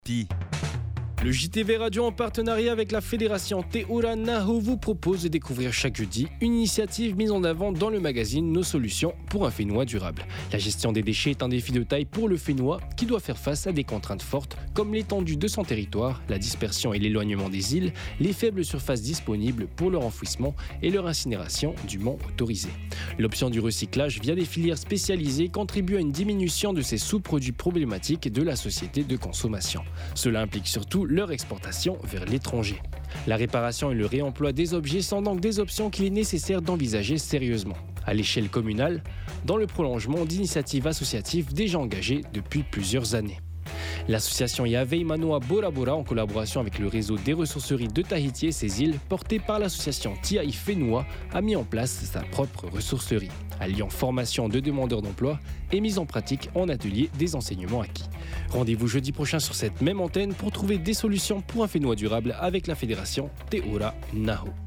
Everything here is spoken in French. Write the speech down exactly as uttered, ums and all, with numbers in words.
Ti. Le J T V Radio en partenariat avec la fédération Teura Naho vous propose de découvrir chaque jeudi une initiative mise en avant dans le magazine Nos solutions pour un Fénois durable. La gestion des déchets est un défi de taille pour le Fénois qui doit faire face à des contraintes fortes comme l'étendue de son territoire, la dispersion et l'éloignement des îles, les faibles surfaces disponibles pour leur enfouissement et leur incinération dûment autorisée. L'option du recyclage via des filières spécialisées contribue à une diminution de ces sous-produits problématiques de la société de consommation. Cela implique surtout leur exportation vers l'étranger. La réparation et le réemploi des objets sont donc des options qu'il est nécessaire d'envisager sérieusement. À l'échelle communale, dans le prolongement d'initiatives associatives déjà engagées depuis plusieurs années. L'association Yavei Manoa Bora Bora, en collaboration avec le réseau des ressourceries de Tahiti et ses îles, porté par l'association Tia'i Fénois, a mis en place sa propre ressourcerie, alliant formation de demandeurs d'emploi et mise en pratique en atelier des enseignements acquis. Rendez-vous jeudi prochain sur cette même antenne pour trouver des solutions pour un Fénois durable avec la fédération Teura Naho.